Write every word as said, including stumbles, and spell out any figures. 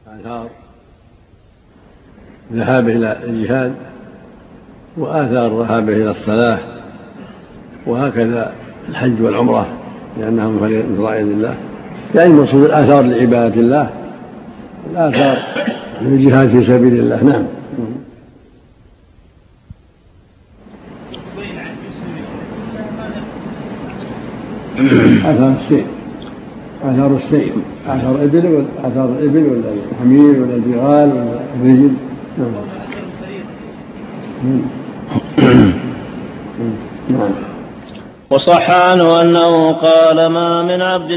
آثار ذهابه إلى الجهاد وآثار ذهابه إلى الصلاة، وهكذا الحج والعمرة لأنها من فرائض الله. يعني المقصود الآثار لعبادة الله، الآثار للجهاد في سبيل الله. نعم. آثار السير، آثار السير، آثار الإبل ولا آثار الإبل ولا الحمير ولا البغال ولا الرجل. نعم. وصح عنه أنه قال: ما من عبد